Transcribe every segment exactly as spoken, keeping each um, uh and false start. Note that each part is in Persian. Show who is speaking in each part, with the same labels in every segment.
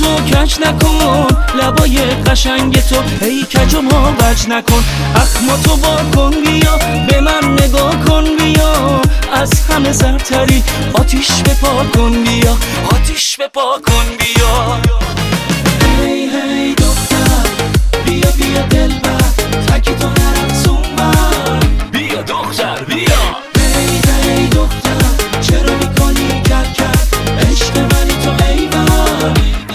Speaker 1: تو کج نکن، لبای قشنگ تو ای کجو ما بج نکن. اخماتو با کن بیا، به من نگاه کن بیا، از همه زرتری آتیش بپا کن بیا، آتیش بپا کن بیا. هی هی دختر بیا بیا دلبر، تکی تو نرم سونبر، بیا دختر بیا. هی هی دختر چرا میکنی کر کر، عشق منی تو ایور.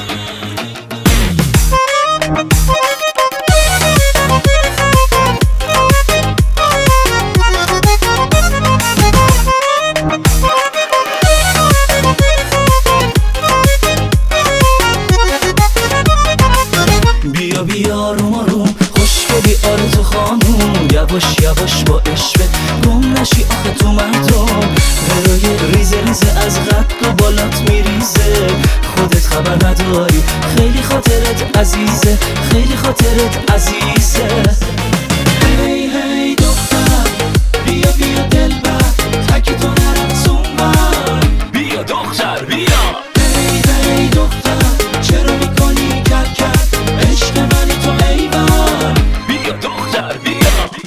Speaker 1: بیا بیا روم روم خوشگلی آرزو خانوم، یواش یواش با عشقت گم نشی آخه تو مردم. هروی ریزه ریزه از قد و بالات میریزه، خودت خبر نداری خیلی خاطرت عزیزه، خیلی خاطرت عزیزه. هی هی دختر بیا بیا دلبر، تکی تو نرم سونبر، بیا دختر بیا. هی هی دختر چرا میکنی کر کر، عشق منی تو ایور، بیا دختر بیا.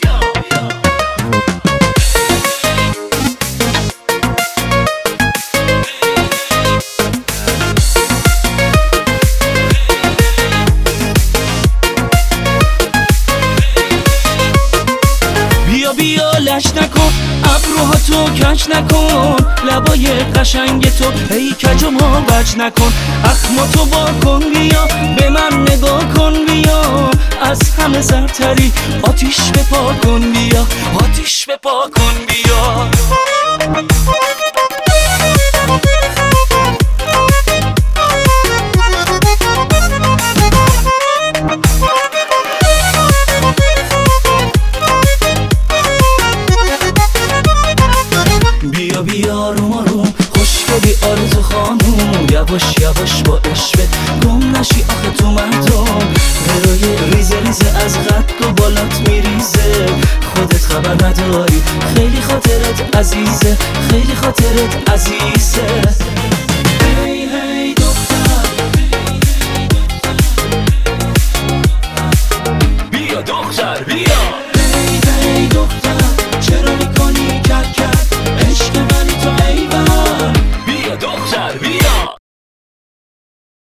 Speaker 1: بیا بیا لش نکن، ابروها تو کج نکن، لبای قشنگ تو ای کجو ما بج نکن. اخماتو با کن بیا، به من نگاه کن بیا، از همه زرتری آتیش بپا کن بیا، آتیش بپا کن بیا. بیا بیا روم روم خوشگلی آرزو خانوم، یواش یواش با عشقت گم نشی آخه تو مردم. هروی ریزه ریزه از قد و بالات میریزه، خودت خبر نداری خیلی خاطرت عزیزه، خیلی خاطرت عزیزه.